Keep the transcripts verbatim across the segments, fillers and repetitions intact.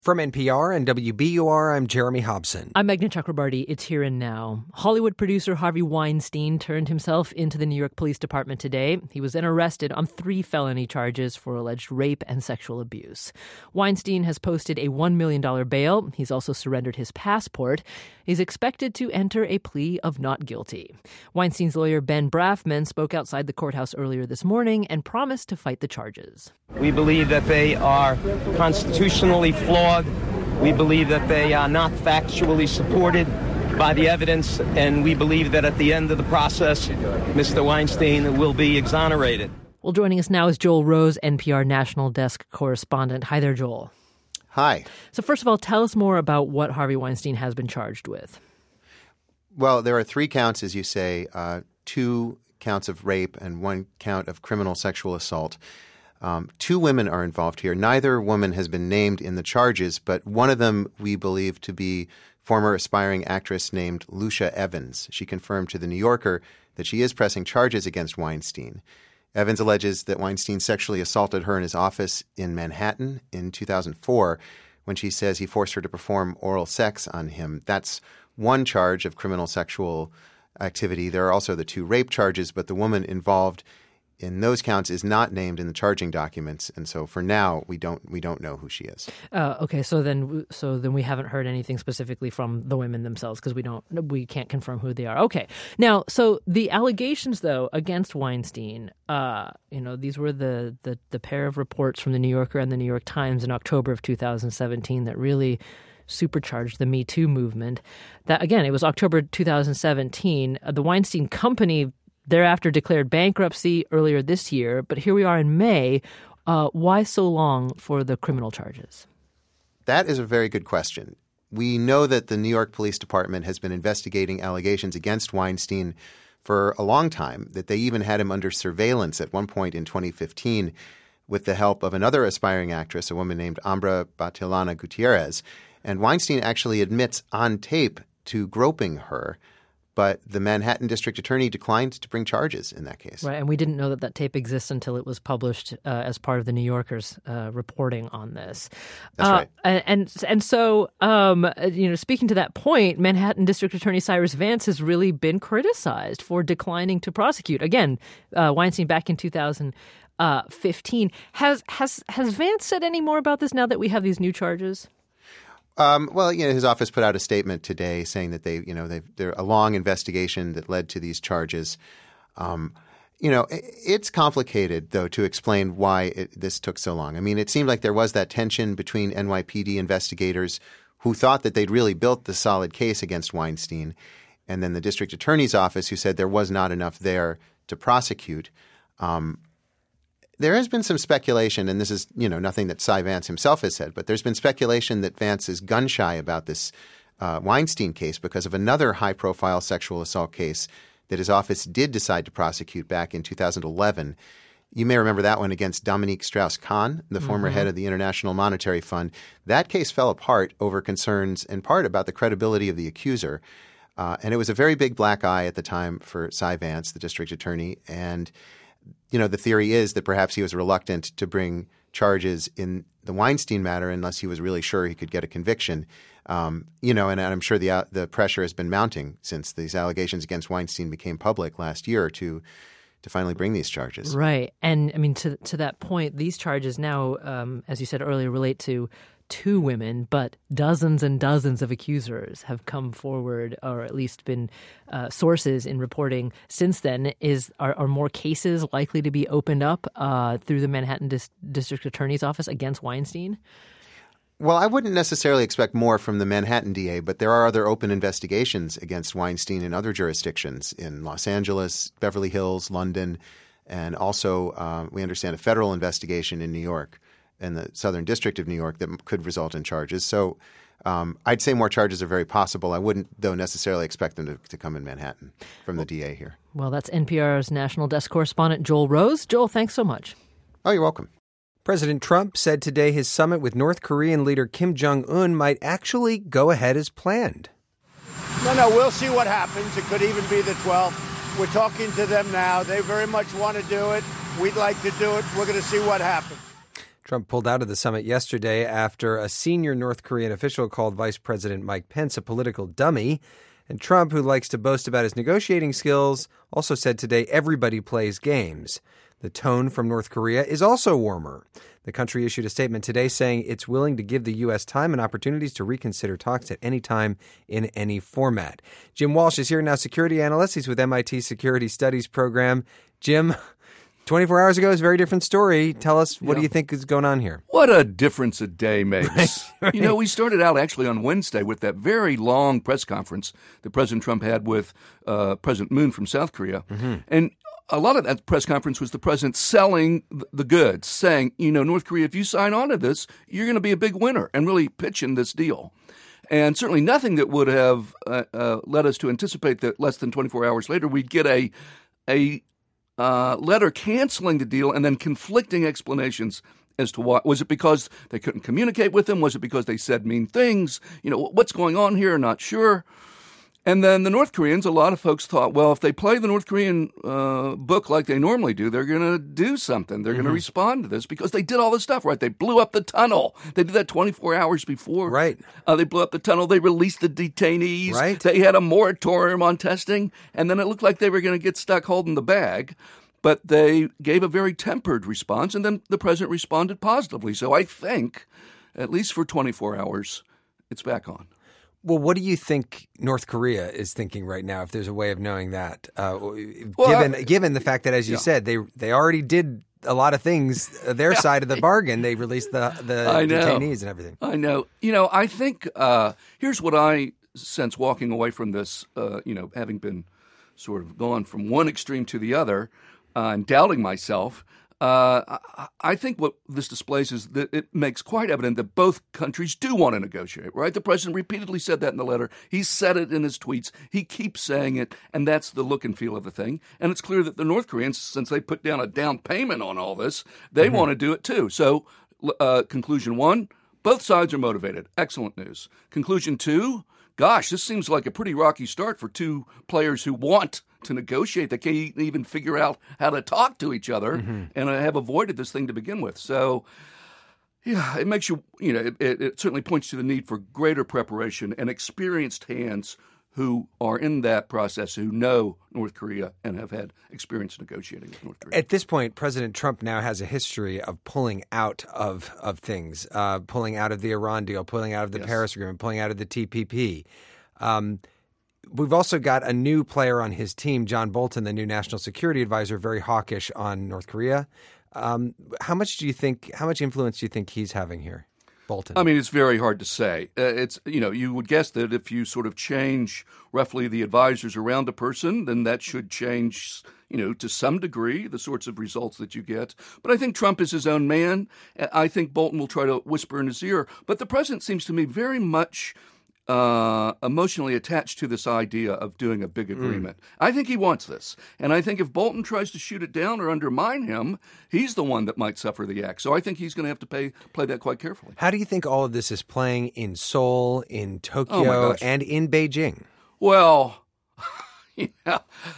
From N P R and W B U R, I'm Jeremy Hobson. I'm Meghna Chakrabarti. It's Here and Now. Hollywood producer Harvey Weinstein turned himself into the New York Police Department today. He was then arrested on three felony charges for alleged rape and sexual abuse. Weinstein has posted a one million dollars bail. He's also surrendered his passport. He's expected to enter a plea of not guilty. Weinstein's lawyer Ben Brafman spoke outside the courthouse earlier this morning and promised to fight the charges. We believe that they are constitutionally flawed. We believe that they are not factually supported by the evidence, and we believe that at the end of the process, Mister Weinstein will be exonerated. Well, joining us now is Joel Rose, N P R National Desk correspondent. Hi there, Joel. Hi. So first of all, tell us more about what Harvey Weinstein has been charged with. Well, there are three counts, as you say, uh, two counts of rape and one count of criminal sexual assault. Um, two women are involved here. Neither woman has been named in the charges, but one of them we believe to be former aspiring actress named Lucia Evans. She confirmed to The New Yorker that she is pressing charges against Weinstein. Evans alleges that Weinstein sexually assaulted her in his office in Manhattan in two thousand four when she says he forced her to perform oral sex on him. That's one charge of criminal sexual activity. There are also the two rape charges, but the woman involved in those counts is not named in the charging documents, and so for now we don't we don't know who she is. Uh, okay, so then so then we haven't heard anything specifically from the women themselves because we don't we can't confirm who they are. Okay, now so the allegations though against Weinstein, uh, you know, these were the, the the pair of reports from the New Yorker and the New York Times in October of two thousand seventeen that really supercharged the Me Too movement. That again, it was October two thousand seventeen. Uh, the Weinstein Company thereafter declared bankruptcy earlier this year, but here we are in May. Uh, why so long for the criminal charges? That is a very good question. We know that the New York Police Department has been investigating allegations against Weinstein for a long time, that they even had him under surveillance at one point in twenty fifteen with the help of another aspiring actress, a woman named Ambra Batilana Gutierrez. And Weinstein actually admits on tape to groping her. But the Manhattan District Attorney declined to bring charges in that case. Right, and we didn't know that that tape exists until it was published uh, as part of the New Yorker's uh, reporting on this. That's uh, right. And and, and so, um, you know, speaking to that point, Manhattan District Attorney Cyrus Vance has really been criticized for declining to prosecute. Again, uh, Weinstein back in two thousand fifteen. Has has has Vance said any more about this now that we have these new charges? Um, well, you know, his office put out a statement today saying that they, you know, they've, they're a long investigation that led to these charges. Um, you know, it, it's complicated, though, to explain why it, this took so long. I mean, it seemed like there was that tension between N Y P D investigators who thought that they'd really built the solid case against Weinstein, and then the district attorney's office who said there was not enough there to prosecute. Um, There has been some speculation, and this is, you know, nothing that Cy Vance himself has said, but there's been speculation that Vance is gun-shy about this uh, Weinstein case because of another high-profile sexual assault case that his office did decide to prosecute back in two thousand eleven. You may remember that one against Dominique Strauss-Kahn, the mm-hmm. former head of the International Monetary Fund. That case fell apart over concerns in part about the credibility of the accuser. Uh, and it was a very big black eye at the time for Cy Vance, the district attorney, and you know, the theory is that perhaps he was reluctant to bring charges in the Weinstein matter unless he was really sure he could get a conviction. Um, you know, and, and I'm sure the uh, the pressure has been mounting since these allegations against Weinstein became public last year to to finally bring these charges. Right. And I mean, to to that point, these charges now, um, as you said earlier, relate to two women, but dozens and dozens of accusers have come forward, or at least been uh, sources in reporting since then. Is are, are more cases likely to be opened up uh, through the Manhattan Dis- District Attorney's Office against Weinstein? Well, I wouldn't necessarily expect more from the Manhattan D A, but there are other open investigations against Weinstein in other jurisdictions in Los Angeles, Beverly Hills, London, and also uh, we understand a federal investigation in New York in the Southern District of New York that could result in charges. So um, I'd say more charges are very possible. I wouldn't, though, necessarily expect them to, to come in Manhattan from the D A here. Well, that's N P R's National Desk correspondent Joel Rose. Joel, thanks so much. Oh, you're welcome. President Trump said today his summit with North Korean leader Kim Jong-un might actually go ahead as planned. No, no, we'll see what happens. It could even be the twelfth. We're talking to them now. They very much want to do it. We'd like to do it. We're going to see what happens. Trump pulled out of the summit yesterday after a senior North Korean official called Vice President Mike Pence a political dummy. And Trump, who likes to boast about his negotiating skills, also said today everybody plays games. The tone from North Korea is also warmer. The country issued a statement today saying it's willing to give the U S time and opportunities to reconsider talks at any time in any format. Jim Walsh is here now, security analyst. He's with M I T Security Studies Program. Jim, twenty-four hours ago is a very different story. Tell us, what yeah. do you think is going on here? What a difference a day makes. Right, right. You know, we started out actually on Wednesday with that very long press conference that President Trump had with uh, President Moon from South Korea. Mm-hmm. And a lot of that press conference was the president selling the goods, saying, you know, North Korea, if you sign on to this, you're going to be a big winner, and really pitching this deal. And certainly nothing that would have uh, uh, led us to anticipate that less than twenty-four hours later we'd get a a uh, letter canceling the deal and then conflicting explanations as to why. Was it because they couldn't communicate with him? Was it because they said mean things? You know, what's going on here? Not sure. And then the North Koreans, a lot of folks thought, well, if they play the North Korean uh, book like they normally do, they're going to do something. They're mm-hmm. going to respond to this because they did all this stuff, right? They blew up the tunnel. They did that twenty-four hours before. Right. Uh, they blew up the tunnel. They released the detainees. Right. They had a moratorium on testing. And then it looked like they were going to get stuck holding the bag. But they gave a very tempered response, and then the president responded positively. So I think, at least for twenty-four hours, it's back on. Well, what do you think North Korea is thinking right now, if there's a way of knowing that? Uh, well, given I, given the fact that, as you yeah. said, they they already did a lot of things, their yeah. side of the bargain. They released the, the detainees and everything. I know. You know, I think uh, here's what I sense walking away from this, uh, you know, having been sort of gone from one extreme to the other uh, and doubting myself. Uh, I, I think what this displays is that it makes quite evident that both countries do want to negotiate, right? The president repeatedly said that in the letter. He said it in his tweets. He keeps saying it, and that's the look and feel of the thing. And it's clear that the North Koreans, since they put down a down payment on all this, they mm-hmm. want to do it too. So uh, conclusion one, both sides are motivated. Excellent news. Conclusion two, gosh, this seems like a pretty rocky start for two players who want to negotiate. They can't even figure out how to talk to each other mm-hmm. and have avoided this thing to begin with. So, yeah, it makes you, you know, it, it certainly points to the need for greater preparation and experienced hands who are in that process, who know North Korea and have had experience negotiating with North Korea. At this point, President Trump now has a history of pulling out of, of things, uh, pulling out of the Iran deal, pulling out of the yes. Paris Agreement, pulling out of the T P P. Um, We've also got a new player on his team, John Bolton, the new national security advisor, very hawkish on North Korea. Um, how much do you think, how much influence do you think he's having here, Bolton? I mean, it's very hard to say. Uh, it's, you know, you would guess that if you sort of change roughly the advisors around a person, then that should change, you know, to some degree, the sorts of results that you get. But I think Trump is his own man. I think Bolton will try to whisper in his ear. But the president seems to me very much Uh, emotionally attached to this idea of doing a big agreement. Mm. I think he wants this. And I think if Bolton tries to shoot it down or undermine him, he's the one that might suffer the axe. So I think he's going to have to pay, play that quite carefully. How do you think all of this is playing in Seoul, in Tokyo, oh and in Beijing? Well, yeah,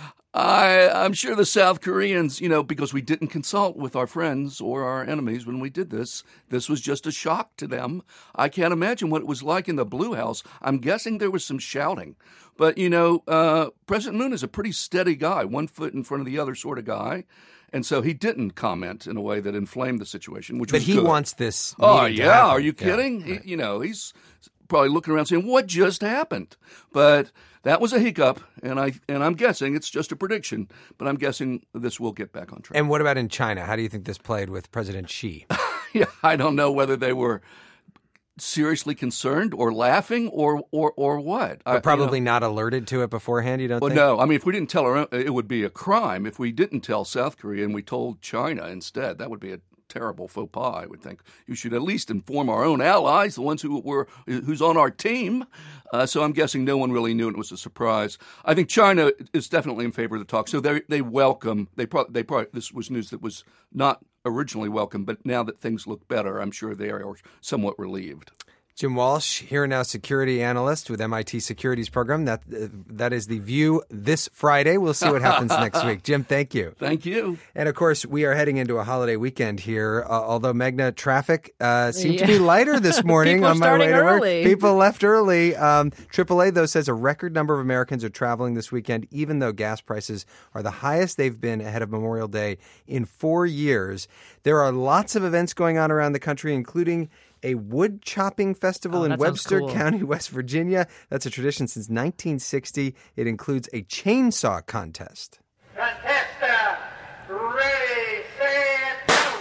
I, I'm sure the South Koreans, you know, because we didn't consult with our friends or our enemies when we did this, this was just a shock to them. I can't imagine what it was like in the Blue House. I'm guessing there was some shouting. But, you know, uh, President Moon is a pretty steady guy, one foot in front of the other sort of guy. And so he didn't comment in a way that inflamed the situation, which but was he good. wants this. Oh, yeah. Happen. Are you kidding? Yeah. He, you know, he's probably looking around saying, what just happened? But that was a hiccup, and, I, and I'm guessing it's just a prediction, but I'm guessing this will get back on track. And what about in China? How do you think this played with President Xi? Yeah, I don't know whether they were seriously concerned or laughing or or, or what. But I, probably you know, not alerted to it beforehand, you don't well, think? no. I mean, if we didn't tell her, it would be a crime. If we didn't tell South Korea and we told China instead, that would be a terrible faux pas, I would think. You should at least inform our own allies, the ones who were who's on our team. Uh, so I'm guessing no one really knew, and it was a surprise. I think China is definitely in favor of the talk. So they they welcome. They probably they probably this was news that was not originally welcome, but now that things look better, I'm sure they are somewhat relieved. Jim Walsh, here and now security analyst with M I T Securities Program. That uh, that is the View this Friday. We'll see what happens next week. Jim, thank you. Thank you. And of course, we are heading into a holiday weekend here. Uh, although Magna, traffic uh, seemed Yeah. to be lighter this morning People are on my way starting to work. early. People left early. Um, triple A though says a record number of Americans are traveling this weekend, even though gas prices are the highest they've been ahead of Memorial Day in four years. There are lots of events going on around the country, including a wood chopping festival Oh, in that sounds Webster cool. County, West Virginia. That's a tradition since nineteen sixty. It includes a chainsaw contest. Contesta, ready, set, go!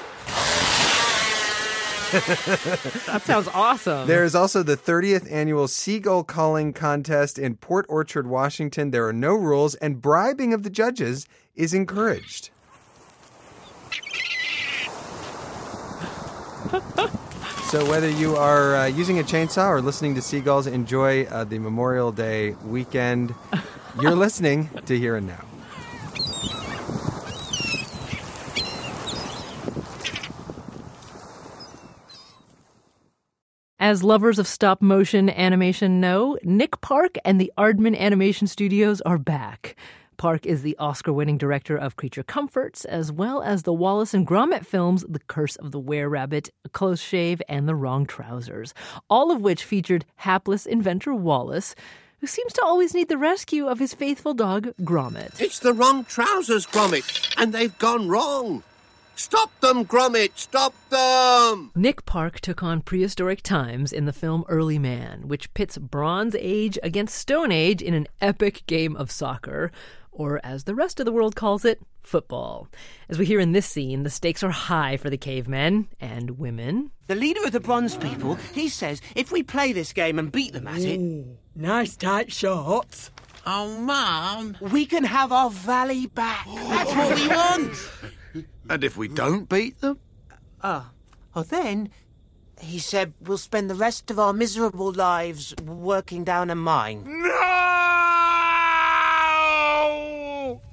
That sounds awesome. There is also the thirtieth annual Seagull Calling Contest in Port Orchard, Washington. There are no rules, and bribing of the judges is encouraged. So whether you are uh, using a chainsaw or listening to seagulls, enjoy uh, the Memorial Day weekend. You're listening to Here and Now. As lovers of stop-motion animation know, Nick Park and the Aardman Animation Studios are back. Park is the Oscar-winning director of Creature Comforts, as well as the Wallace and Gromit films The Curse of the Were-Rabbit, A Close Shave, and The Wrong Trousers, all of which featured hapless inventor Wallace, who seems to always need the rescue of his faithful dog, Gromit. It's the wrong trousers, Gromit, and they've gone wrong. Stop them, Gromit! Stop them! Nick Park took on prehistoric times in the film Early Man, which pits Bronze Age against Stone Age in an epic game of soccer, or as the rest of the world calls it, football. As we hear in this scene, the stakes are high for the cavemen and women. The leader of the Bronze people, he says if we play this game and beat them at it, Nice tight shorts. Oh, Mum. we can have our valley back. That's what we want. And if we don't beat them? Oh, well then, he said we'll spend the rest of our miserable lives working down a mine. No!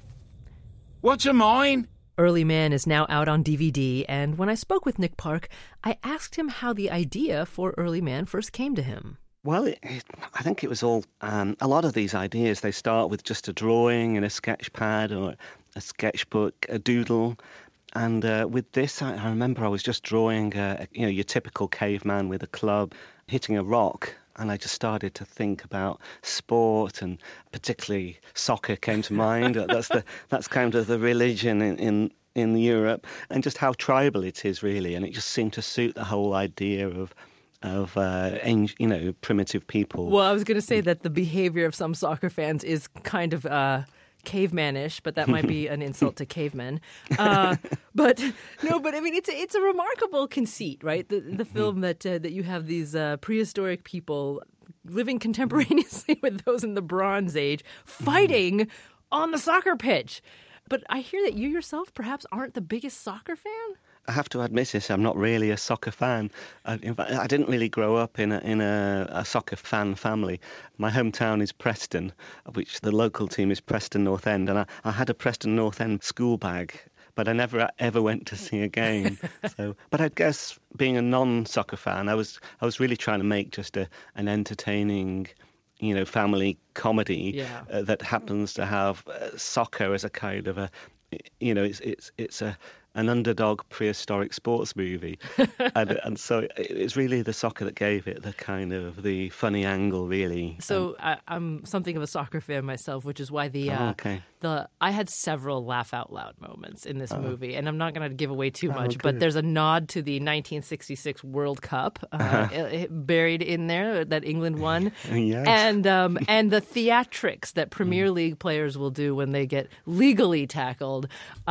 What's a mine? Early Man is now out on D V D, and when I spoke with Nick Park, I asked him how the idea for Early Man first came to him. Well, it, it, I think it was all, um, a lot of these ideas, they start with just a drawing and a sketch pad or a sketchbook, a doodle. And uh, with this, I, I remember I was just drawing, uh, you know, your typical caveman with a club hitting a rock. And I just started to think about sport, and particularly soccer came to mind. that's the that's kind of the religion in, in in Europe, and just how tribal it is really. And it just seemed to suit the whole idea of of uh, you know, primitive people. Well, I was going to say that the behavior of some soccer fans is kind of uh, cavemanish, but that might be an insult to cavemen. Uh, but no, but I mean, it's a, it's a remarkable conceit, right? The the film that uh, that you have these uh, prehistoric people living contemporaneously with those in the Bronze Age, fighting on the soccer pitch. But I hear that you yourself perhaps aren't the biggest soccer fan. I have to admit this, I'm not really a soccer fan. I, in fact, I didn't really grow up in a, in a, a soccer fan family. My hometown is Preston, which the local team is Preston North End, and I, I had a Preston North End school bag, but I never ever went to see a game. So, but I guess being a non-soccer fan, I was I was really trying to make just a, an entertaining, you know, family comedy Yeah. uh, that happens to have uh, soccer as a kind of a, you know, it's it's it's a an underdog prehistoric sports movie, and, and so it's really the soccer that gave it the kind of the funny angle, really. So I, I'm something of a soccer fan myself, which is why the uh, Oh, okay. the I had several laugh out loud moments in this Oh. movie, and I'm not going to give away too Oh, much, but good. there's a nod to the nineteen sixty-six World Cup uh, Uh-huh. it- it buried in there that England won, Yes. and um, and the theatrics that Premier League players will do when they get legally tackled.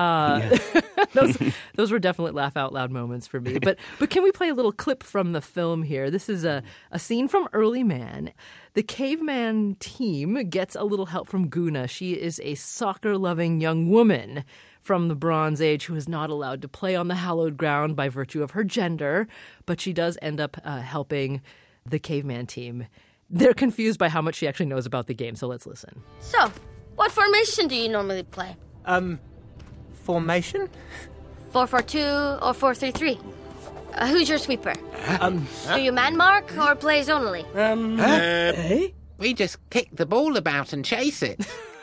Uh, those those were definite laugh out loud moments for me. But but can we play a little clip from the film here? This is a, a scene from Early Man. The caveman team gets a little help from Guna. She is a soccer-loving young woman from the Bronze Age who is not allowed to play on the hallowed ground by virtue of her gender, but she does end up uh, helping the caveman team. They're confused by how much she actually knows about the game, so let's listen. So, what formation do you normally play? Um, formation? four four two or four three three? Uh, who's your sweeper? Um, Do you man mark or play zonally? Um, Uh, eh? we just kick the ball about and chase it.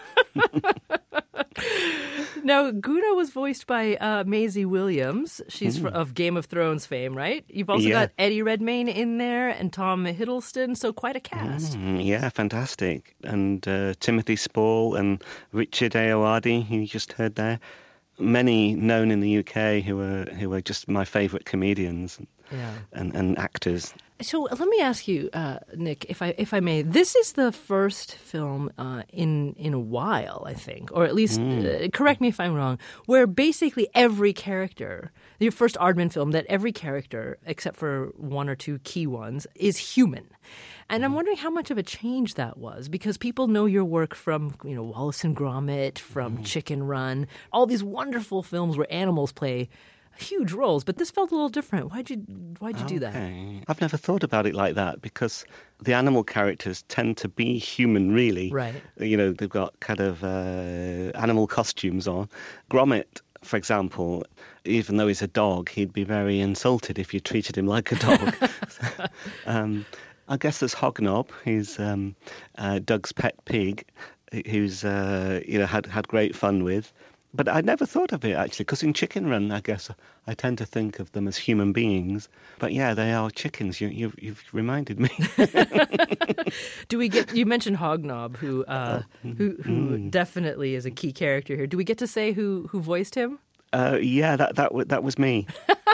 Now, Guna was voiced by uh, Maisie Williams. She's fr- of Game of Thrones fame, right? You've also Yeah. got Eddie Redmayne in there and Tom Hiddleston, so quite a cast. Mm, yeah, fantastic. And uh, Timothy Spall and Richard Ayoade, who you just heard there. Many known in the U K who are who are just my favourite comedians Yeah. and, and actors. So let me ask you, uh, Nick, if I if I may, this is the first film uh, in in a while, I think, or at least uh, correct me if I'm wrong, where basically every character, your first Aardman film, that every character, except for one or two key ones, is human. And I'm wondering how much of a change that was, because people know your work from, you know, Wallace and Gromit, from Chicken Run, all these wonderful films where animals play huge roles, but this felt a little different. Why'd you why'd you do that? Okay. I've never thought about it like that, because the animal characters tend to be human, really. Right. You know, they've got kind of uh, animal costumes on. Gromit, for example, even though he's a dog, he'd be very insulted if you treated him like a dog. So, um, I guess there's Hognob, who's um, uh, Doug's pet pig, who's uh, you know had had great fun with. But I never thought of it, actually, because in Chicken Run, I guess, I tend to think of them as human beings. But yeah, they are chickens. You, you've, you've reminded me. Do we get? You mentioned Hognob, who uh, who who Mm. definitely is a key character here. Do we get to say who who voiced him? Uh, yeah, that that wa- that was me.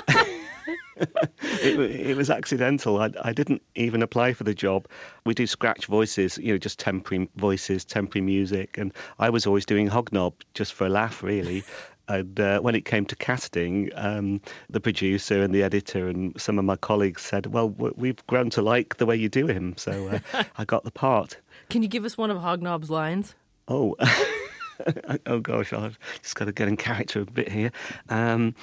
it, wa- it was accidental. I, I didn't even apply for the job. We do scratch voices, you know, just temporary voices, temporary music, and I was always doing Hognob just for a laugh, really. And uh, when it came to casting, um, the producer and the editor and some of my colleagues said, "Well, w- we've grown to like the way you do him," so uh, I got the part. Can you give us one of Hognob's lines? Oh. Oh gosh, I've just got to get in character a bit here. Um,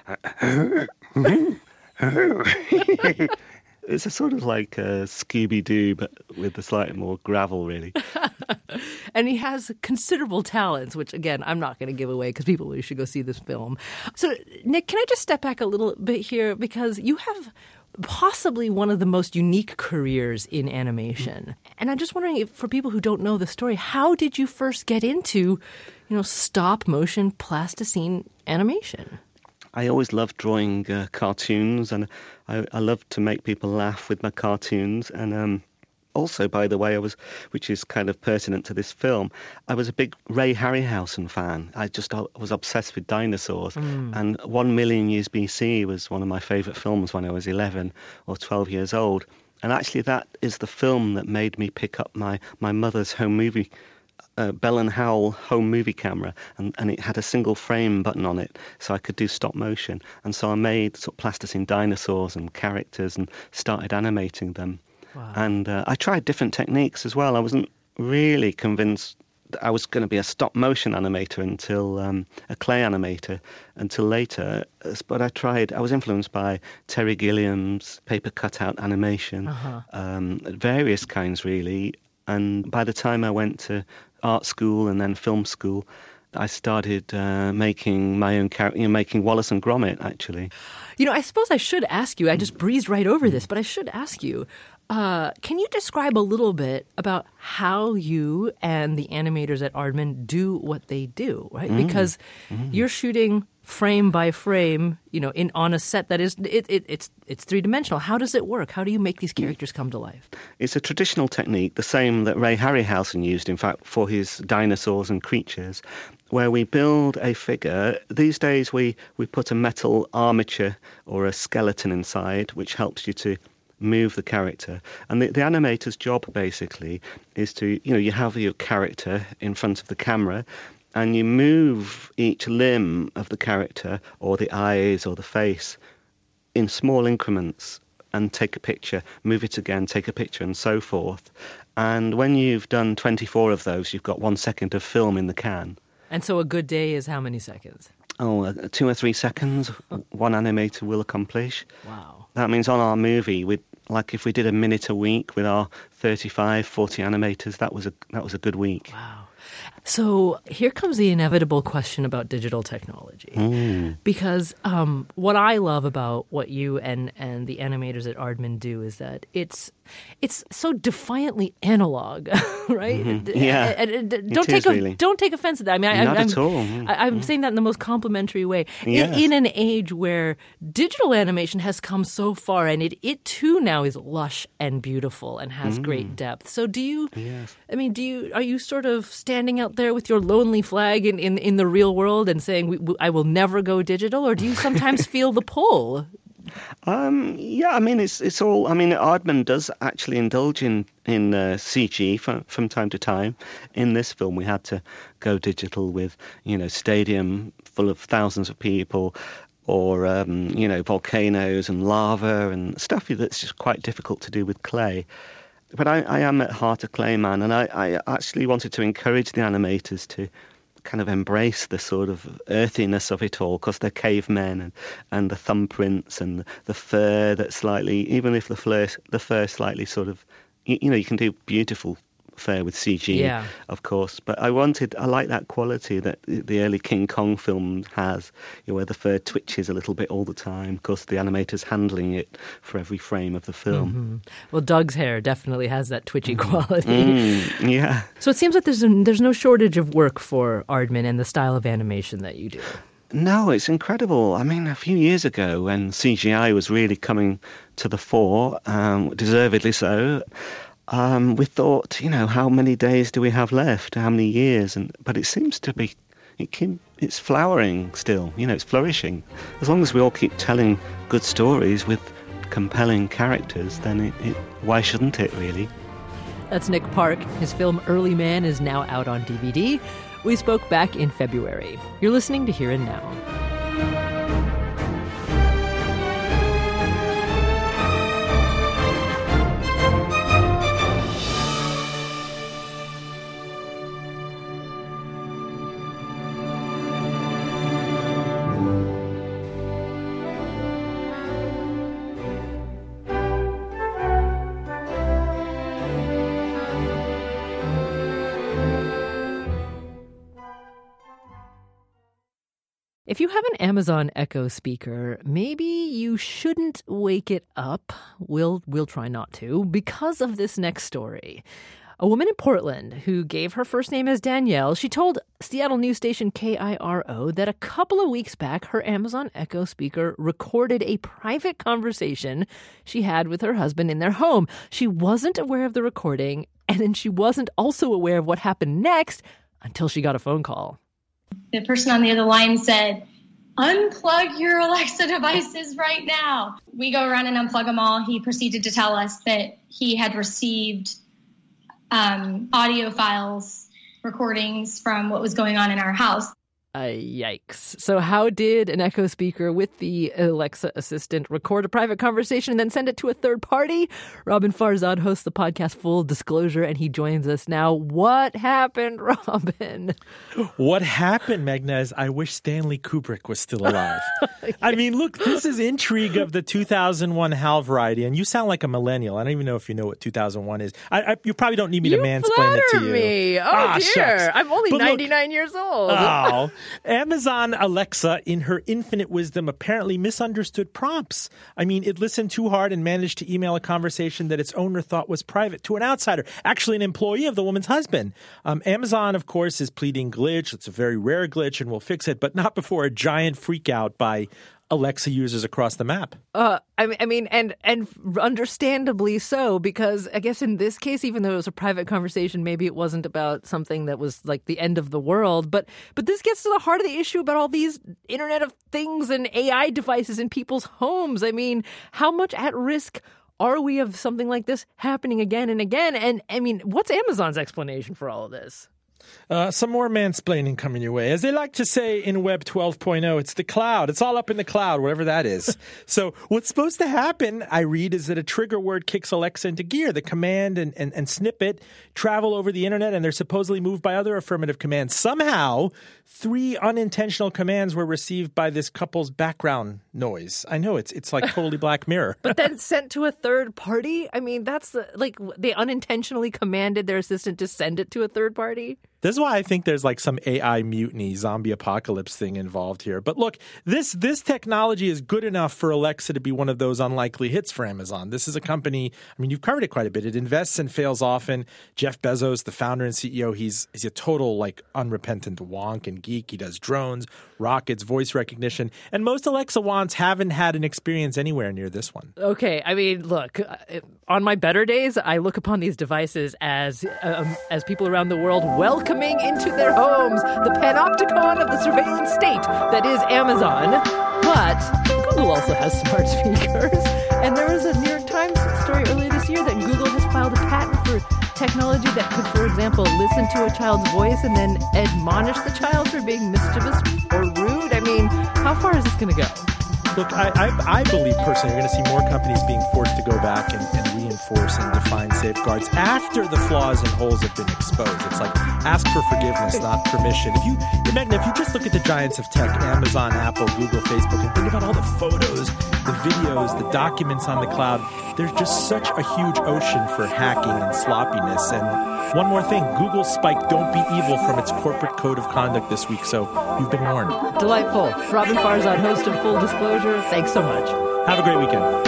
it's a sort of like a Scooby-Doo, but with a slightly more gravel, really. And he has considerable talents, which, again, I'm not going to give away because people really should go see this film. So, Nick, can I just step back a little bit here? Because you have possibly one of the most unique careers in animation. And I'm just wondering, if, for people who don't know the story, how did you first get into, you know, stop motion plasticine animation? I always loved drawing uh, cartoons, and I, I loved to make people laugh with my cartoons. And um, also, by the way, I was, which is kind of pertinent to this film, I was a big Ray Harryhausen fan. I just I was obsessed with dinosaurs. Mm. And One Million Years B C was one of my favourite films when I was eleven or twelve years old. And actually, that is the film that made me pick up my, my mother's home movie Uh, Bell and Howell home movie camera, and, and it had a single frame button on it, so I could do stop motion. And so I made sort of plasticine dinosaurs and characters and started animating them. Wow. And uh, I tried different techniques as well. I wasn't really convinced that I was going to be a stop motion animator until um, a clay animator until later. But I tried, I was influenced by Terry Gilliam's paper cutout animation, uh-huh. um, various kinds really. And by the time I went to art school and then film school, I started uh, making my own character, you know, making Wallace and Gromit, actually. You know, I suppose I should ask you, I just breezed right over this, but I should ask you, uh, can you describe a little bit about how you and the animators at Aardman do what they do, right? Mm. Because mm. you're shooting frame by frame, you know, in on a set that is it, it it's it's three dimensional. How does it work? How do you make these characters come to life? It's a traditional technique, the same that Ray Harryhausen used, in fact, for his dinosaurs and creatures, where we build a figure. These days, we we put a metal armature or a skeleton inside, which helps you to move the character. And the, the animator's job, basically, is to, you know, you have your character in front of the camera, and you move each limb of the character, or the eyes, or the face, in small increments, and take a picture, move it again, take a picture, and so forth. And when you've done twenty-four of those, you've got one second of film in the can. And so a good day is how many seconds? Oh, uh, two or three seconds, one animator will accomplish. Wow. That means on our movie, we'd, like if we did a minute a week with our thirty-five, forty animators, that was a that was a good week. Wow. So here comes the inevitable question about digital technology. Mm. Because um, what I love about what you and, and the animators at Aardman do is that it's it's so defiantly analog, right? Mm-hmm. Yeah, and, and, and, it don't take is a, really. Don't take offense to that. I mean, I, Not I'm, at all. Mm. I, I'm mm. saying that in the most complimentary way. Yes. In, in an age where digital animation has come so far, and it it too now is lush and beautiful and has Mm. great depth. So do you? Yes. I mean, do you? Are you sort of standing out there with your lonely flag in, in, in the real world and saying, we, we, I will never go digital? Or do you sometimes feel the pull? Um, yeah, I mean, it's it's all. I mean, Aardman does actually indulge in in uh, C G from from time to time. In this film, we had to go digital with, you know, stadium full of thousands of people, or um, you know, volcanoes and lava and stuff that's just quite difficult to do with clay. But I, I am at heart a clay man, and I, I actually wanted to encourage the animators to kind of embrace the sort of earthiness of it all, because they're cavemen, and, and the thumbprints and the fur that's slightly, even if the fur, the fur slightly sort of, you, you know, you can do beautiful fur with C G, yeah. of course. But I wanted, I like that quality that the early King Kong film has, you know, where the fur twitches a little bit all the time, because the animator's handling it for every frame of the film. Mm-hmm. Well, Doug's hair definitely has that twitchy mm. quality. Mm, yeah. So it seems like there's a, there's no shortage of work for Aardman and the style of animation that you do. No, it's incredible. I mean, a few years ago when C G I was really coming to the fore, um, deservedly so, Um, we thought, you know, how many days do we have left? How many years? And but it seems to be, it can, it's flowering still. You know, it's flourishing. As long as we all keep telling good stories with compelling characters, then it, it why shouldn't it really? That's Nick Park. His film Early Man is now out on D V D. We spoke back in February. You're listening to Here and Now. If you have an Amazon Echo speaker, maybe you shouldn't wake it up. We'll we'll try not to, because of this next story. A woman in Portland who gave her first name as Danielle, she told Seattle news station K I R O that a couple of weeks back, her Amazon Echo speaker recorded a private conversation she had with her husband in their home. She wasn't aware of the recording, and then she wasn't also aware of what happened next until she got a phone call. The person on the other line said, "Unplug your Alexa devices right now." We go around and unplug them all. He proceeded to tell us that he had received um, audio files, recordings from what was going on in our house. Uh, yikes. So how did an Echo speaker with the Alexa assistant record a private conversation and then send it to a third party? Robin Farzad hosts the podcast Full Disclosure, and he joins us now. What happened, Robin? What happened, Magna, is I wish Stanley Kubrick was still alive. yeah. I mean, look, this is intrigue of the two thousand one HAL variety, and you sound like a millennial. I don't even know if you know what two thousand one is. I, I, you probably don't need me you to mansplain it to you. Me. Oh, ah, dear. Shucks. I'm only but ninety-nine look, years old. Oh. Amazon Alexa, in her infinite wisdom, apparently misunderstood prompts. I mean, it listened too hard and managed to email a conversation that its owner thought was private to an outsider, actually an employee of the woman's husband. Um, Amazon, of course, is pleading glitch. It's a very rare glitch and will fix it, but not before a giant freak out by Alexa users across the map. Uh, I mean, I mean, and and understandably so, because I guess in this case, even though it was a private conversation, maybe it wasn't about something that was like the end of the world. But but this gets to the heart of the issue about all these Internet of Things and A I devices in people's homes. I mean, how much at risk are we of something like this happening again and again? And I mean, what's Amazon's explanation for all of this? Uh, some more mansplaining coming your way. As they like to say in Web twelve point oh, it's the cloud. It's all up in the cloud, whatever that is. So what's supposed to happen, I read, is that a trigger word kicks Alexa into gear. The command and, and, and snippet travel over the internet, and they're supposedly moved by other affirmative commands. Somehow, three unintentional commands were received by this couple's background noise. I know, it's it's like totally Black Mirror. But then sent to a third party? I mean, that's the, like they unintentionally commanded their assistant to send it to a third party? This is why I think there's like some A I mutiny, zombie apocalypse thing involved here. But look, this this technology is good enough for Alexa to be one of those unlikely hits for Amazon. This is a company, I mean, you've covered it quite a bit. It invests and fails often. Jeff Bezos, the founder and C E O, he's, he's a total like unrepentant wonk and geek. He does drones, rockets, voice recognition. And most Alexa wands haven't had an experience anywhere near this one. Okay, I mean, look, on my better days, I look upon these devices as um, as people around the world welcoming into their homes the panopticon of the surveillance state that is Amazon. But Google also has smart speakers. And there was a New York Times story earlier this year that Google has filed a patent for technology that could, for example, listen to a child's voice and then admonish the child for being mischievous or rude. I mean, how far is this going to go? Look, I, I, I believe personally you're going to see more companies being forced to go back and, and reinforce and define safeguards after the flaws and holes have been exposed. It's like ask for forgiveness, not permission. If you imagine, if you just look at the giants of tech, Amazon, Apple, Google, Facebook, and think about all the photos, the videos, the documents on the cloud, there's just such a huge ocean for hacking and sloppiness. And one more thing, Google spiked "Don't be evil" from its corporate code of conduct this week, so you've been warned. Delightful. Robin Farzad, host of Full Disclosure. Thanks so much. Have a great weekend.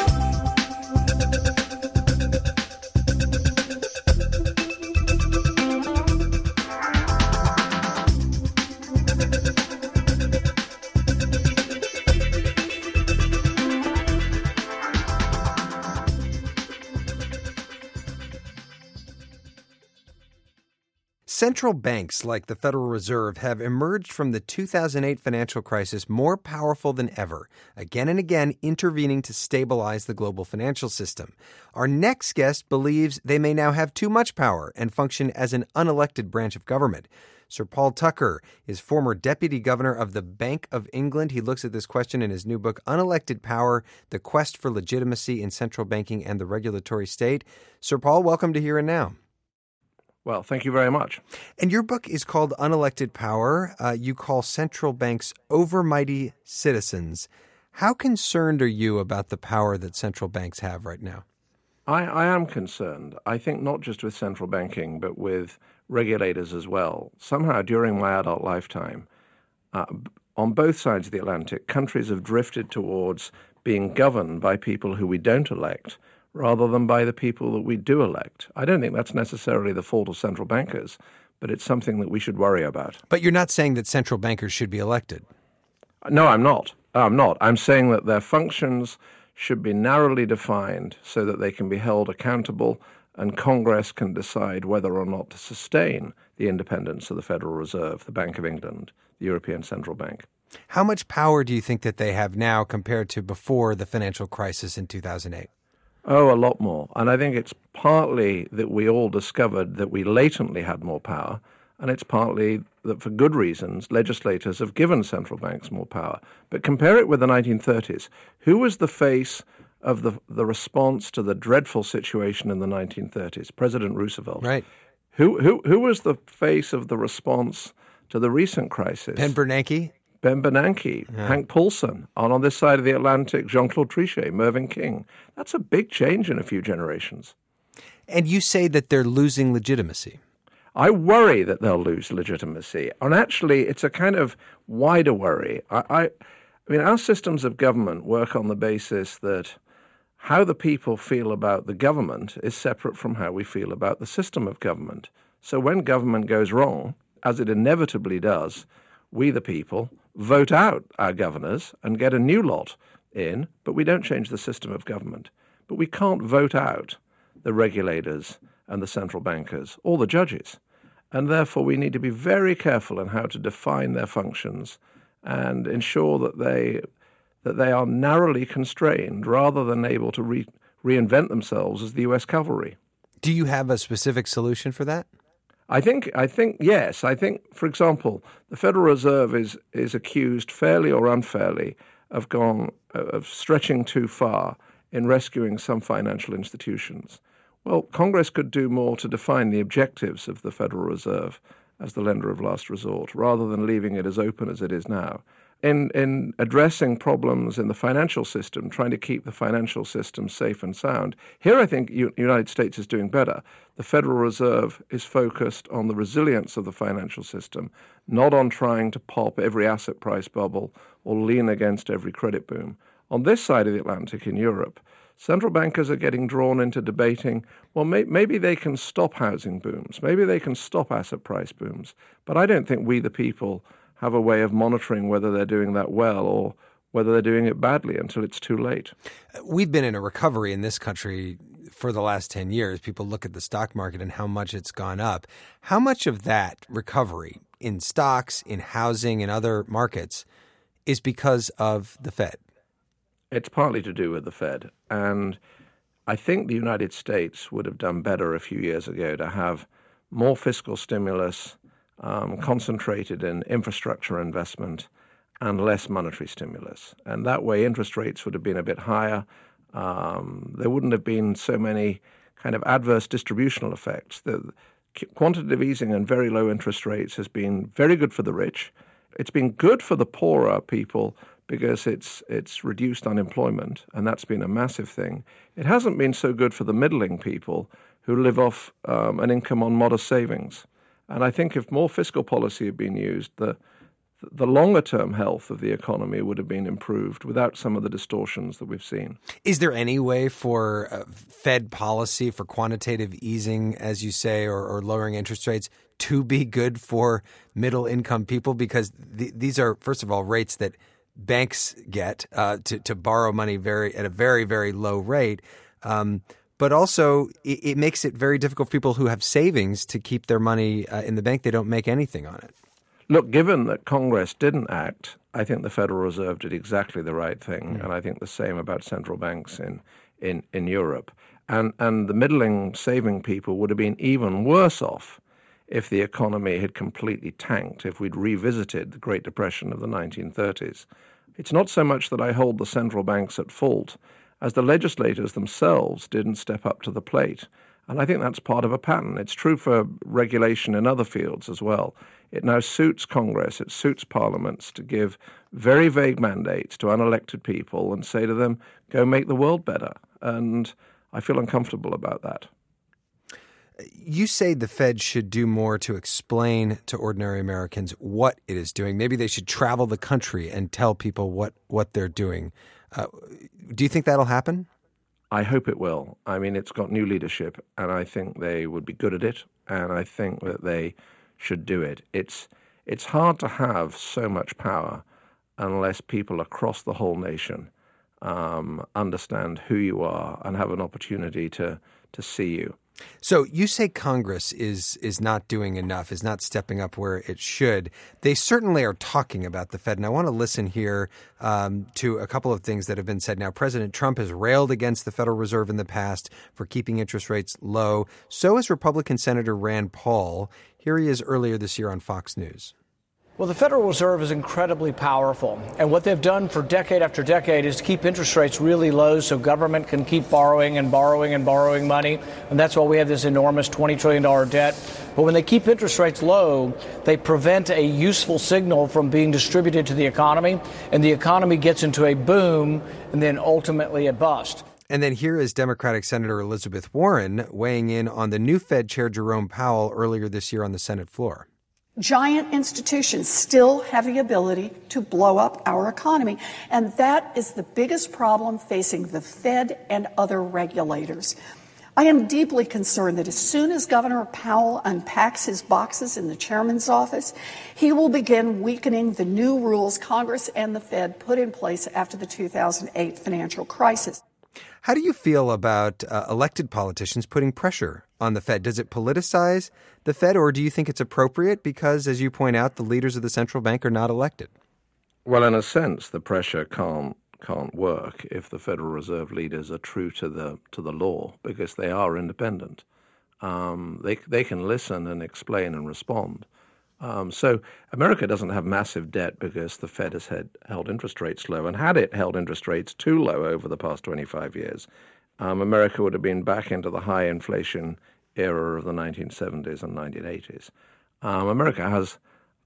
Central banks like the Federal Reserve have emerged from the two thousand eight financial crisis more powerful than ever, again and again intervening to stabilize the global financial system. Our next guest believes they may now have too much power and function as an unelected branch of government. Sir Paul Tucker is former deputy governor of the Bank of England. He looks at this question in his new book, Unelected Power, The Quest for Legitimacy in Central Banking and the Regulatory State. Sir Paul, welcome to Here and Now. Well, thank you very much. And your book is called Unelected Power. Uh, you call central banks overmighty citizens. How concerned are you about the power that central banks have right now? I, I am concerned. I think not just with central banking, but with regulators as well. Somehow, during my adult lifetime, uh, on both sides of the Atlantic, countries have drifted towards being governed by people who we don't elect, rather than by the people that we do elect. I don't think that's necessarily the fault of central bankers, but it's something that we should worry about. But you're not saying that central bankers should be elected? No, I'm not. I'm not. I'm saying that their functions should be narrowly defined so that they can be held accountable and Congress can decide whether or not to sustain the independence of the Federal Reserve, the Bank of England, the European Central Bank. How much power do you think that they have now compared to before the financial crisis in two thousand eight? Oh, a lot more. And I think it's partly that we all discovered that we latently had more power, and it's partly that for good reasons legislators have given central banks more power. But compare it with the nineteen thirties. Who was the face of the, the response to the dreadful situation in the nineteen thirties? President Roosevelt. Right. Who, who, who was the face of the response to the recent crisis? Ben Bernanke? Ben Bernanke, yeah. Hank Paulson, and on this side of the Atlantic, Jean-Claude Trichet, Mervyn King. That's a big change in a few generations. And you say that they're losing legitimacy. I worry that they'll lose legitimacy. And actually, it's a kind of wider worry. I, I, I mean, our systems of government work on the basis that how the people feel about the government is separate from how we feel about the system of government. So when government goes wrong, as it inevitably does, we, the people, vote out our governors and get a new lot in, but we don't change the system of government. But we can't vote out the regulators and the central bankers or the judges. And therefore, we need to be very careful in how to define their functions and ensure that they that they are narrowly constrained rather than able to re- reinvent themselves as the U S cavalry. Do you have a specific solution for that? I think, I think, yes. I think, for example, the Federal Reserve is is accused, fairly or unfairly, of gone of stretching too far in rescuing some financial institutions. Well, Congress could do more to define the objectives of the Federal Reserve as the lender of last resort, rather than leaving it as open as it is now. in, in addressing problems in the financial system, trying to keep the financial system safe and sound. Here I think the United States is doing better. The Federal Reserve is focused on the resilience of the financial system, not on trying to pop every asset price bubble or lean against every credit boom. On this side of the Atlantic in Europe, central bankers are getting drawn into debating, well, may, maybe they can stop housing booms, maybe they can stop asset price booms, but I don't think we, the people, have a way of monitoring whether they're doing that well or whether they're doing it badly until it's too late. We've been in a recovery in this country for the last ten years. People look at the stock market and how much it's gone up. How much of that recovery in stocks, in housing, in other markets is because of the Fed? It's partly to do with the Fed. And I think the United States would have done better a few years ago to have more fiscal stimulus um, concentrated in infrastructure investment and less monetary stimulus. And that way interest rates would have been a bit higher. Um, there wouldn't have been so many kind of adverse distributional effects. The quantitative easing and very low interest rates has been very good for the rich. It's been good for the poorer people because it's it's reduced unemployment, and that's been a massive thing. It hasn't been so good for the middling people who live off um, an income on modest savings. And I think if more fiscal policy had been used, the the longer-term health of the economy would have been improved without some of the distortions that we've seen. Is there any way for uh, Fed policy, for quantitative easing, as you say, or, or lowering interest rates to be good for middle-income people? Because th- these are, first of all, rates that banks get uh, to, to borrow money very at a very, very low rate. Um, but also, it, it makes it very difficult for people who have savings to keep their money uh, in the bank. They don't make anything on it. Look, given that Congress didn't act, I think the Federal Reserve did exactly the right thing, mm. and I think the same about central banks in, in, in Europe. And, and the middling saving people would have been even worse off if the economy had completely tanked, if we'd revisited the Great Depression of the nineteen thirties. It's not so much that I hold the central banks at fault as the legislators themselves didn't step up to the plate. And I think that's part of a pattern. It's true for regulation in other fields as well. It now suits Congress, it suits parliaments to give very vague mandates to unelected people and say to them, go make the world better. And I feel uncomfortable about that. You say the Fed should do more to explain to ordinary Americans what it is doing. Maybe they should travel the country and tell people what, what they're doing. Uh, do you think that'll happen? I hope it will. I mean, it's got new leadership, and I think they would be good at it, and I think that they should do it. It's it's hard to have so much power unless people across the whole nation um, understand who you are and have an opportunity to to see you. So you say Congress is is not doing enough, is not stepping up where it should. They certainly are talking about the Fed, and I want to listen here um, to a couple of things that have been said. Now, President Trump has railed against the Federal Reserve in the past for keeping interest rates low. So has Republican Senator Rand Paul. Here he is earlier this year on Fox News. Well, the Federal Reserve is incredibly powerful, and what they've done for decade after decade is keep interest rates really low so government can keep borrowing and borrowing and borrowing money, and that's why we have this enormous twenty trillion dollars debt. But when they keep interest rates low, they prevent a useful signal from being distributed to the economy, and the economy gets into a boom and then ultimately a bust. And then here is Democratic Senator Elizabeth Warren weighing in on the new Fed Chair Jerome Powell earlier this year on the Senate floor. Giant institutions still have the ability to blow up our economy. And that is the biggest problem facing the Fed and other regulators. I am deeply concerned that as soon as Governor Powell unpacks his boxes in the chairman's office, he will begin weakening the new rules Congress and the Fed put in place after the two thousand eight financial crisis. How do you feel about uh, elected politicians putting pressure on the Fed? Does it politicize the Fed, or do you think it's appropriate because, as you point out, the leaders of the central bank are not elected? Well, in a sense, the pressure can't can't work if the Federal Reserve leaders are true to the to the law, because they are independent. Um, they they can listen and explain and respond. Um, so America doesn't have massive debt because the Fed has had, held interest rates low. And had it held interest rates too low over the past twenty-five years, um, America would have been back into the high inflation era of the nineteen seventies and nineteen eighties. Um, America has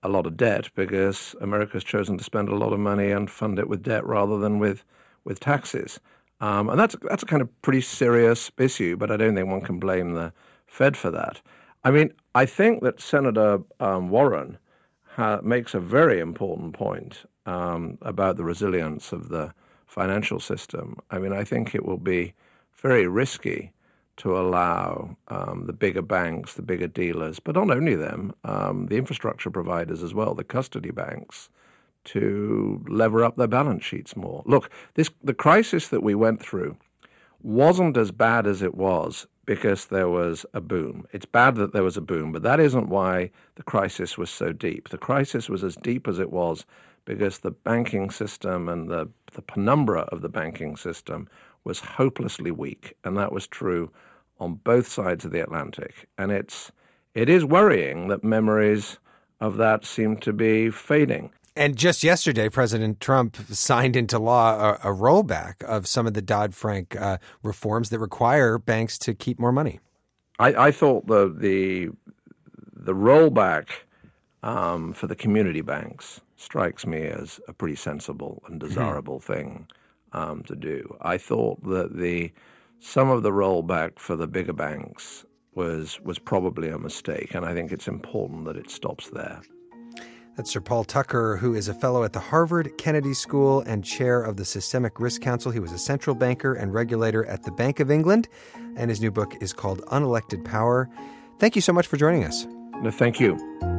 a lot of debt because America's chosen to spend a lot of money and fund it with debt rather than with, with taxes. Um, and that's, that's a kind of pretty serious issue, but I don't think one can blame the Fed for that. I mean, I think that Senator um, Warren ha- makes a very important point um, about the resilience of the financial system. I mean, I think it will be very risky to allow um, the bigger banks, the bigger dealers, but not only them, um, the infrastructure providers as well, the custody banks, to lever up their balance sheets more. Look, this the crisis that we went through wasn't as bad as it was because there was a boom. It's bad that there was a boom, but that isn't why the crisis was so deep. The crisis was as deep as it was because the banking system and the, the penumbra of the banking system was hopelessly weak, and that was true on both sides of the Atlantic. And it's it is worrying that memories of that seem to be fading. And just yesterday, President Trump signed into law a, a rollback of some of the Dodd-Frank uh, reforms that require banks to keep more money. I, I thought the the the rollback um, for the community banks strikes me as a pretty sensible and desirable mm-hmm. thing um, to do. I thought that the some of the rollback for the bigger banks was was probably a mistake, and I think it's important that it stops there. That's Sir Paul Tucker, who is a fellow at the Harvard Kennedy School and chair of the Systemic Risk Council. He was a central banker and regulator at the Bank of England, and his new book is called Unelected Power. Thank you so much for joining us. No, thank you.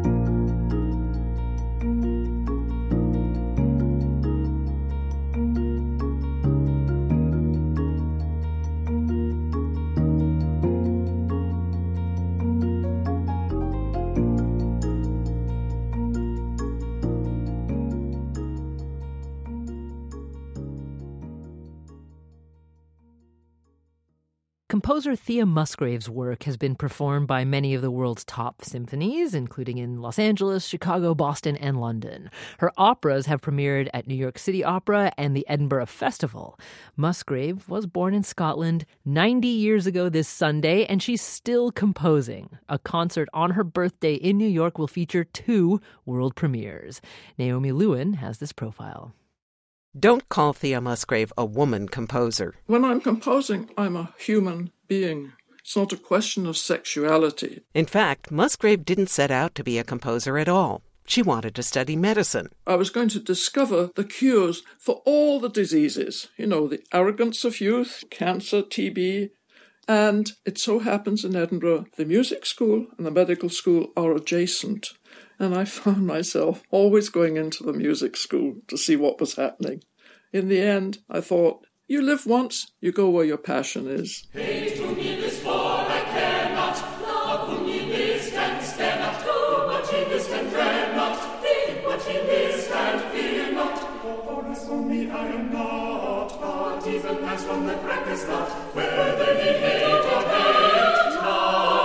Composer Thea Musgrave's work has been performed by many of the world's top symphonies, including in Los Angeles, Chicago, Boston, and London. Her operas have premiered at New York City Opera and the Edinburgh Festival. Musgrave was born in Scotland ninety years ago this Sunday, and she's still composing. A concert on her birthday in New York will feature two world premieres. Naomi Lewin has this profile. Don't call Thea Musgrave a woman composer. When I'm composing, I'm a human being. It's not a question of sexuality. In fact, Musgrave didn't set out to be a composer at all. She wanted to study medicine. I was going to discover the cures for all the diseases. You know, the arrogance of youth, cancer, T B. And it so happens in Edinburgh, the music school and the medical school are adjacent. And I found myself always going into the music school to see what was happening. In the end, I thought, you live once, you go where your passion is. Hate whom ye list for, I care not. Love whom ye list and stare not. Do what ye list and dread not. Think what ye list and fear not. For as for me, I am not partisan as from the crackest lot. Whether ye hate or hate not.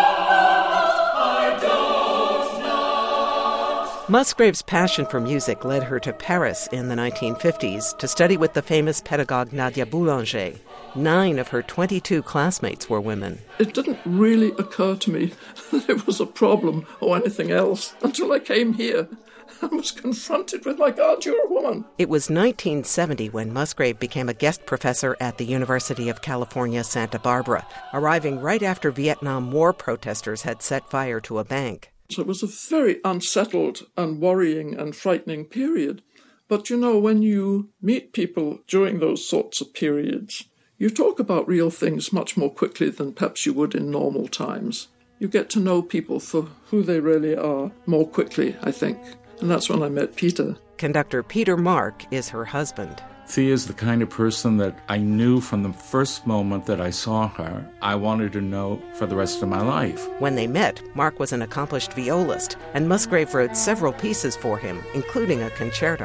Musgrave's passion for music led her to Paris in the nineteen fifties to study with the famous pedagogue Nadia Boulanger. Nine of her twenty-two classmates were women. It didn't really occur to me that it was a problem or anything else until I came here and was confronted with, my God, you're a woman. It was nineteen seventy when Musgrave became a guest professor at the University of California, Santa Barbara, arriving right after Vietnam War protesters had set fire to a bank. So it was a very unsettled and worrying and frightening period. But, you know, when you meet people during those sorts of periods, you talk about real things much more quickly than perhaps you would in normal times. You get to know people for who they really are more quickly, I think. And that's when I met Peter. Conductor Peter Mark is her husband. Thea is the kind of person that I knew from the first moment that I saw her, I wanted to know for the rest of my life. When they met, Mark was an accomplished violist, and Musgrave wrote several pieces for him, including a concerto.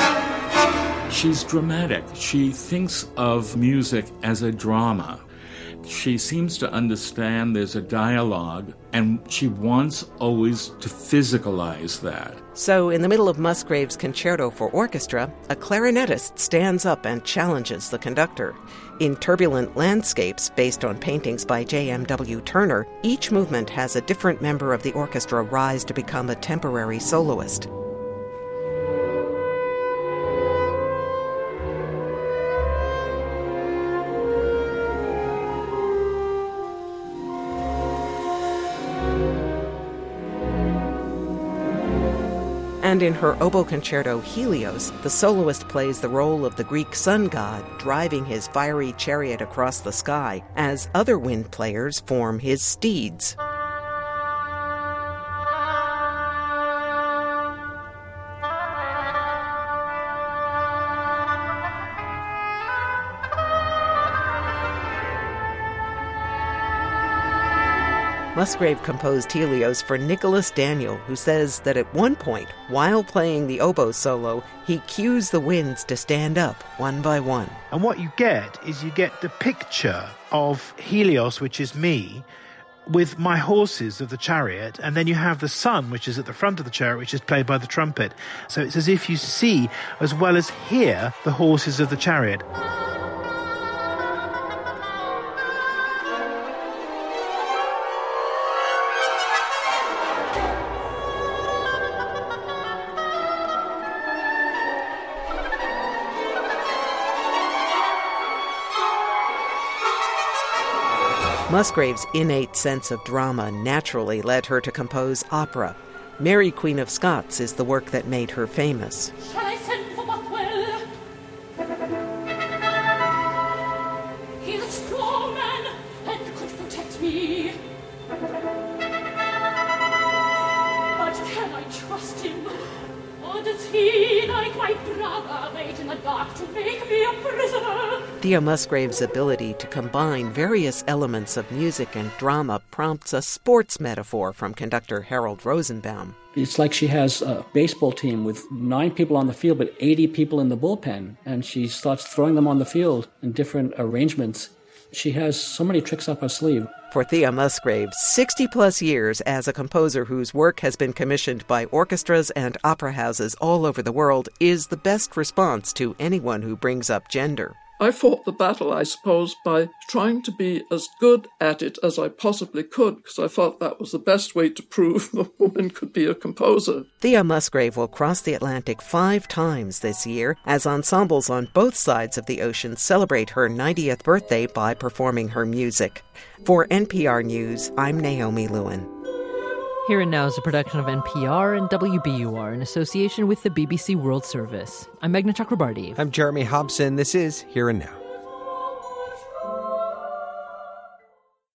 She's dramatic. She thinks of music as a drama. She seems to understand there's a dialogue, and she wants always to physicalize that. So, in the middle of Musgrave's concerto for orchestra, a clarinetist stands up and challenges the conductor. In Turbulent Landscapes, based on paintings by J M W Turner, each movement has a different member of the orchestra rise to become a temporary soloist. And in her oboe concerto, Helios, the soloist plays the role of the Greek sun god, driving his fiery chariot across the sky, as other wind players form his steeds. Musgrave composed Helios for Nicholas Daniel, who says that at one point, while playing the oboe solo, he cues the winds to stand up one by one. And what you get is you get the picture of Helios, which is me, with my horses of the chariot, and then you have the sun, which is at the front of the chariot, which is played by the trumpet. So it's as if you see, as well as hear, the horses of the chariot. Musgrave's innate sense of drama naturally led her to compose opera. Mary, Queen of Scots is the work that made her famous. Shall I send for Bothwell? He's a strong man and could protect me. But can I trust him? Or does he, like my brother, wait in the dark to make me a prisoner? Thea Musgrave's ability to combine various elements of music and drama prompts a sports metaphor from conductor Harold Rosenbaum. It's like she has a baseball team with nine people on the field, but eighty people in the bullpen, and she starts throwing them on the field in different arrangements. She has so many tricks up her sleeve. For Thea Musgrave, sixty-plus years as a composer whose work has been commissioned by orchestras and opera houses all over the world is the best response to anyone who brings up gender. I fought the battle, I suppose, by trying to be as good at it as I possibly could, because I thought that was the best way to prove a woman could be a composer. Thea Musgrave will cross the Atlantic five times this year as ensembles on both sides of the ocean celebrate her ninetieth birthday by performing her music. For N P R News, I'm Naomi Lewin. Here and Now is a production of N P R and W B U R in association with the B B C World Service. I'm Meghna Chakrabarti. I'm Jeremy Hobson. This is Here and Now.